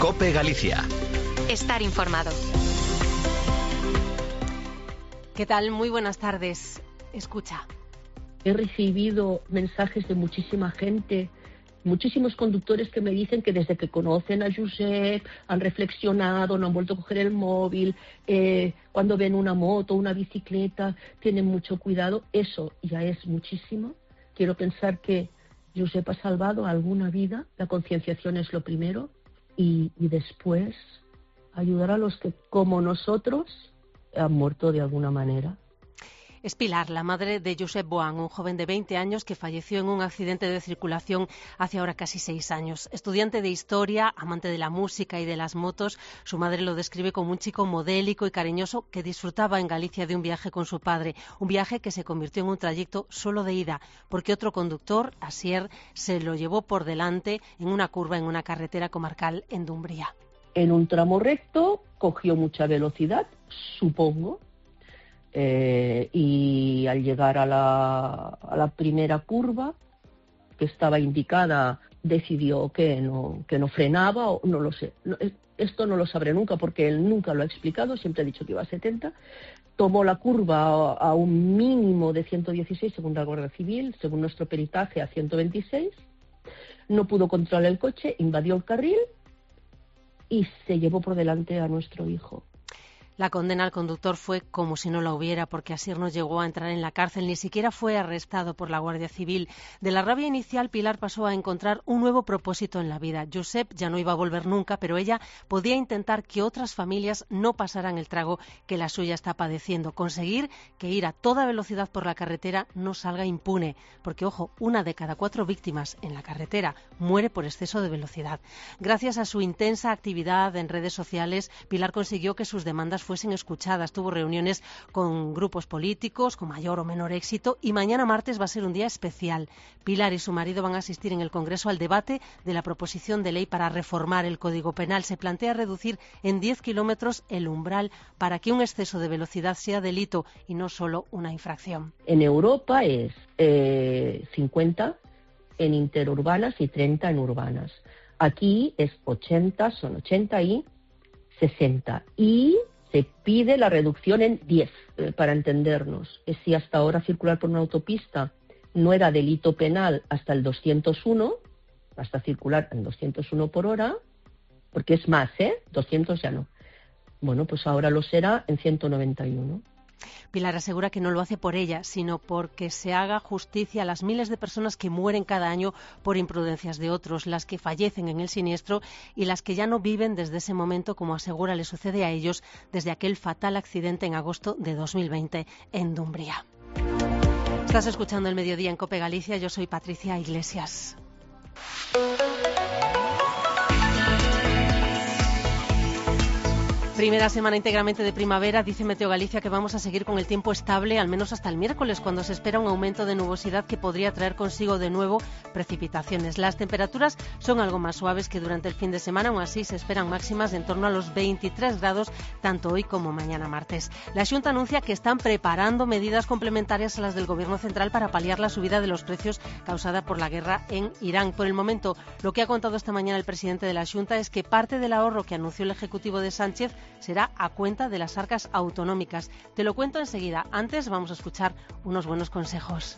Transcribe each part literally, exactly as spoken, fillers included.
COPE Galicia. Estar informado. ¿Qué tal? Muy buenas tardes. Escucha. He recibido mensajes de muchísima gente, muchísimos conductores que me dicen que desde que conocen a Josep han reflexionado, no han vuelto a coger el móvil, eh, cuando ven una moto, una bicicleta, tienen mucho cuidado. Eso ya es muchísimo. Quiero pensar que Josep ha salvado alguna vida. La concienciación es lo primero y, y después ayudar a los que, como nosotros, han muerto de alguna manera. Es Pilar, la madre de Josep Boan, un joven de veinte años que falleció en un accidente de circulación hace ahora casi seis años. Estudiante de historia, amante de la música y de las motos, su madre lo describe como un chico modélico y cariñoso que disfrutaba en Galicia de un viaje con su padre, un viaje que se convirtió en un trayecto solo de ida, porque otro conductor, Asier, se lo llevó por delante en una curva en una carretera comarcal en Dumbría. En un tramo recto cogió mucha velocidad, supongo, Eh, y al llegar a la, a la primera curva que estaba indicada decidió que no, que no frenaba, o no lo sé. No, esto no lo sabré nunca porque él nunca lo ha explicado, siempre ha dicho que iba a setenta. Tomó la curva a, a un mínimo de ciento dieciséis según la Guardia Civil, según nuestro peritaje a ciento veintiséis. No pudo controlar el coche, invadió el carril y se llevó por delante a nuestro hijo. La condena al conductor fue como si no la hubiera, porque Asier no llegó a entrar en la cárcel, ni siquiera fue arrestado por la Guardia Civil. De la rabia inicial, Pilar pasó a encontrar un nuevo propósito en la vida. Josep ya no iba a volver nunca, pero ella podía intentar que otras familias no pasaran el trago que la suya está padeciendo. Conseguir que ir a toda velocidad por la carretera no salga impune, porque, ojo, una de cada cuatro víctimas en la carretera muere por exceso de velocidad. Gracias a su intensa actividad en redes sociales, Pilar consiguió que sus demandas fuesen escuchadas. Tuvo reuniones con grupos políticos con mayor o menor éxito y mañana martes va a ser un día especial. Pilar y su marido van a asistir en el Congreso al debate de la proposición de ley para reformar el Código Penal. Se plantea reducir en diez kilómetros el umbral para que un exceso de velocidad sea delito y no solo una infracción. En Europa es eh, cincuenta en interurbanas y treinta en urbanas. Aquí es ochenta, son ochenta y sesenta. Y se pide la reducción en diez, eh, para entendernos. Es si hasta ahora circular por una autopista no era delito penal hasta el doscientos uno, hasta circular en doscientos uno por hora, porque es más, ¿eh? doscientos ya no. Bueno, pues ahora lo será en ciento noventa y uno. Pilar asegura que no lo hace por ella, sino porque se haga justicia a las miles de personas que mueren cada año por imprudencias de otros, las que fallecen en el siniestro y las que ya no viven desde ese momento, como asegura le sucede a ellos desde aquel fatal accidente en agosto de dos mil veinte en Dumbría. Estás escuchando El Mediodía en COPE Galicia, yo soy Patricia Iglesias. Primera semana íntegramente de primavera, dice Meteo Galicia que vamos a seguir con el tiempo estable, al menos hasta el miércoles, cuando se espera un aumento de nubosidad que podría traer consigo de nuevo precipitaciones. Las temperaturas son algo más suaves que durante el fin de semana, aún así se esperan máximas de en torno a los veintitrés grados, tanto hoy como mañana martes. La Xunta anuncia que están preparando medidas complementarias a las del Gobierno central para paliar la subida de los precios causada por la guerra en Irán. Por el momento, lo que ha contado esta mañana el presidente de la Xunta es que parte del ahorro que anunció el Ejecutivo de Sánchez será a cuenta de las arcas autonómicas. Te lo cuento enseguida. Antes vamos a escuchar unos buenos consejos.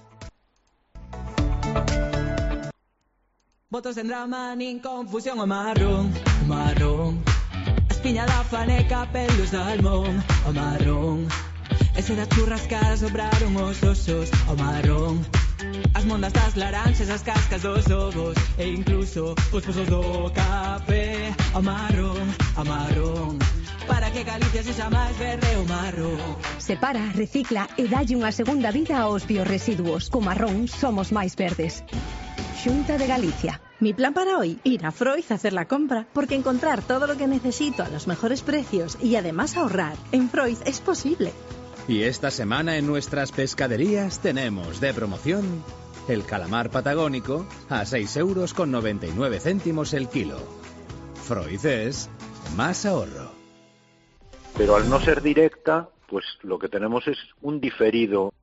Votos en drama nin confusión o marrón, o marrón. Espiña da faneca, pelos de salmón, o marrón. Ese das churrascadas sobraron os osos, o marrón. As mondas das laranxas, as cascas dos ovos e incluso os pozos do café, o marrón, o marrón. Para que Galicia sexa máis verde o marrón. Separa, recicla e dalle unha segunda vida aos biorresiduos. Co marrón somos máis verdes. Xunta de Galicia. Mi plan para hoy, ir a Froiz a hacer la compra, porque encontrar todo lo que necesito a los mejores precios y además ahorrar en Froiz es posible. Y esta semana en nuestras pescaderías tenemos de promoción el calamar patagónico a seis euros con noventa y nueve céntimos el kilo. Froiz es más ahorro. Pero al no ser directa, pues lo que tenemos es un diferido.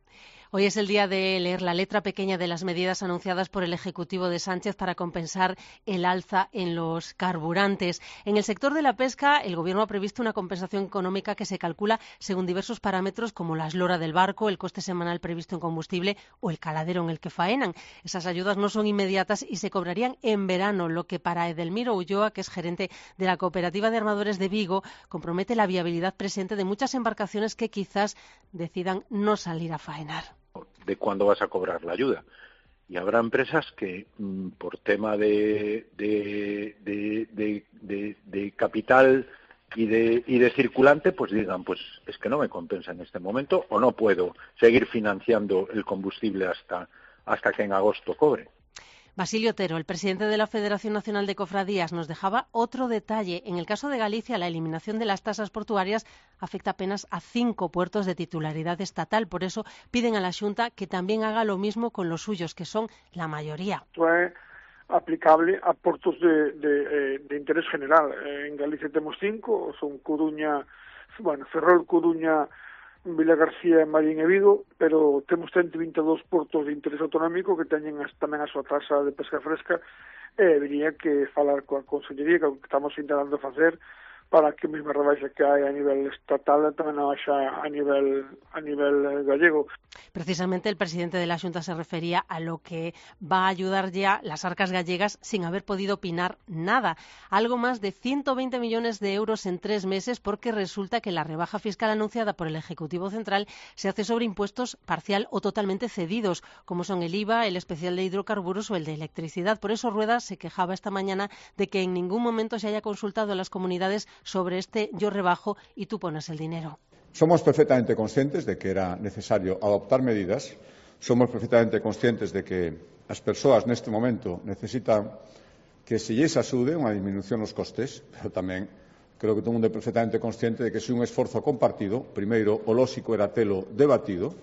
Hoy es el día de leer la letra pequeña de las medidas anunciadas por el Ejecutivo de Sánchez para compensar el alza en los carburantes. En el sector de la pesca, el Gobierno ha previsto una compensación económica que se calcula según diversos parámetros como la eslora del barco, el coste semanal previsto en combustible o el caladero en el que faenan. Esas ayudas no son inmediatas y se cobrarían en verano, lo que para Edelmiro Ulloa, que es gerente de la Cooperativa de Armadores de Vigo, compromete la viabilidad presente de muchas embarcaciones que quizás decidan no salir a faenar. De cuándo vas a cobrar la ayuda. Y habrá empresas que mmm, por tema de, de, de, de, de, de capital y de, y de circulante, pues digan, pues es que no me compensa en este momento o no puedo seguir financiando el combustible hasta, hasta que en agosto cobre. Basilio Otero, el presidente de la Federación Nacional de Cofradías, nos dejaba otro detalle. En el caso de Galicia, la eliminación de las tasas portuarias afecta apenas a cinco puertos de titularidad estatal. Por eso piden a la Xunta que también haga lo mismo con los suyos, que son la mayoría. Fue aplicable a puertos de, de, de interés general. En Galicia tenemos cinco, son Coruña, bueno, Ferrol, Coruña, Vila García, Marín e Vigo, pero temos ciento veintidós portos de interés autonómico que teñen as, tamén a súa tasa de pesca fresca e debería que falar coa Consellería, que estamos intentando facer para que a mesma rebaixa que hai a nivel estatal tamén a baixa a nivel a nivel gallego. Precisamente el presidente de la Xunta se refería a lo que va a ayudar ya las arcas gallegas sin haber podido opinar nada. Algo más de ciento veinte millones de euros en tres meses porque resulta que la rebaja fiscal anunciada por el Ejecutivo Central se hace sobre impuestos parcial o totalmente cedidos, como son el I V A, el especial de hidrocarburos o el de electricidad. Por eso Rueda se quejaba esta mañana de que en ningún momento se haya consultado a las comunidades sobre este yo rebajo y tú pones el dinero. Somos perfectamente conscientes de que era necesario adoptar medidas, somos perfectamente conscientes de que as persoas neste momento necesitan que se lles axude unha disminución nos costes, pero tamén creo que todo o mundo é perfectamente consciente de que se un esforzo compartido, primeiro o lóxico era telo debatido,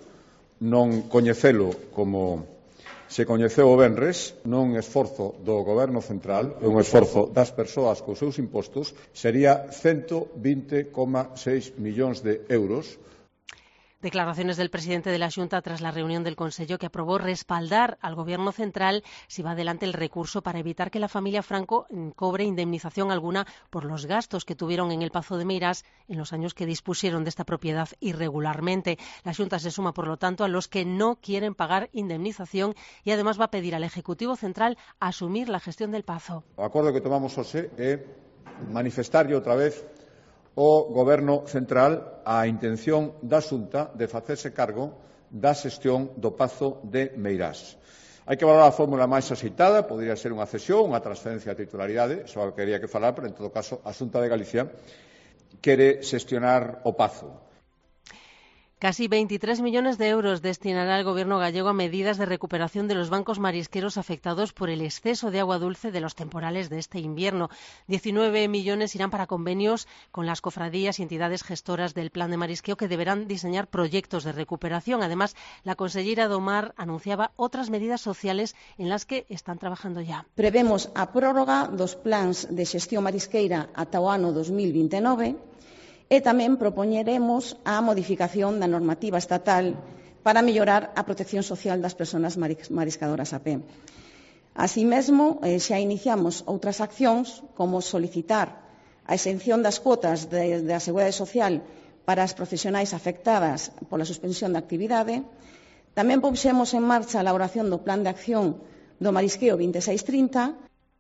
non coñecelo como se coñeceu o venres, non un esforzo do Goberno Central, é un esforzo das persoas cos seus impostos, sería ciento vinte coma seis millóns de euros. Declaraciones del presidente de la Xunta tras la reunión del Consello que aprobó respaldar al Gobierno Central si va adelante el recurso para evitar que la familia Franco cobre indemnización alguna por los gastos que tuvieron en el Pazo de Meirás en los años que dispusieron de esta propiedad irregularmente. La Xunta se suma, por lo tanto, a los que no quieren pagar indemnización y además va a pedir al Ejecutivo Central asumir la gestión del Pazo. O acordo que tomamos hoxe é manifestarlle outra vez o Goberno Central a intención da Xunta de facerse cargo da xestión do Pazo de Meirás. Hai que valorar a fórmula máis axeitada, podría ser unha cesión, unha transferencia de titularidade, só quería que falar, pero en todo caso a Xunta de Galicia quere xestionar o Pazo. Casi veintitrés millones de euros destinará el Gobierno gallego a medidas de recuperación de los bancos marisqueros afectados por el exceso de agua dulce de los temporales de este invierno. diecinueve millones irán para convenios con las cofradías y entidades gestoras del plan de marisqueo que deberán diseñar proyectos de recuperación. Además, la consellera do Mar anunciaba otras medidas sociales en las que están trabajando ya. Prevemos a prórroga dos plans de xestión marisqueira ata o ano dos mil veintinueve e tamén propoñeremos a modificación da normativa estatal para mellorar a protección social das persoas mariscadoras a pé. Así mesmo, eh, xa iniciamos outras accións, como solicitar a exención das cuotas de, da Seguridade Social para as profesionais afectadas pola suspensión da actividade. Tamén puxemos en marcha a elaboración do Plan de Acción do Marisqueo veintiséis trinta.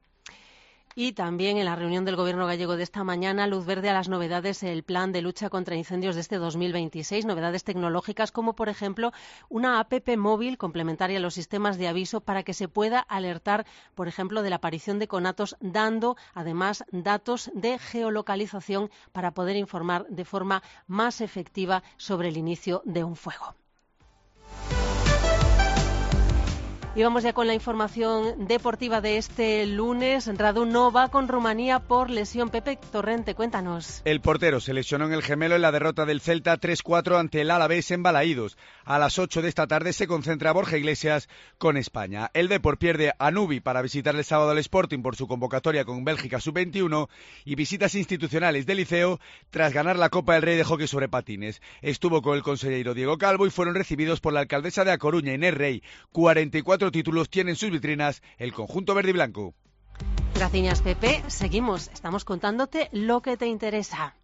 Y también en la reunión del Gobierno gallego de esta mañana, luz verde a las novedades en el plan de lucha contra incendios de este dos mil veintiséis, novedades tecnológicas como, por ejemplo, una app móvil complementaria a los sistemas de aviso para que se pueda alertar, por ejemplo, de la aparición de conatos, dando además datos de geolocalización para poder informar de forma más efectiva sobre el inicio de un fuego. Y vamos ya con la información deportiva de este lunes. Radu no va con Rumanía por lesión. Pepe Torrente, cuéntanos. El portero se lesionó en el gemelo en la derrota del Celta tres cuatro ante el Alavés en Balaídos. A las ocho de esta tarde se concentra Borja Iglesias con España. El Depor pierde a Nubi para visitar el sábado al Sporting por su convocatoria con Bélgica sub veintiuno y visitas institucionales del Liceo tras ganar la Copa del Rey de hockey sobre patines. Estuvo con el consejero Diego Calvo y fueron recibidos por la alcaldesa de A Coruña, Inés Rey. cuarenta y cuatro títulos tiene en sus vitrinas el conjunto verde y blanco. Gracias, Pepe. Seguimos. Estamos contándote lo que te interesa.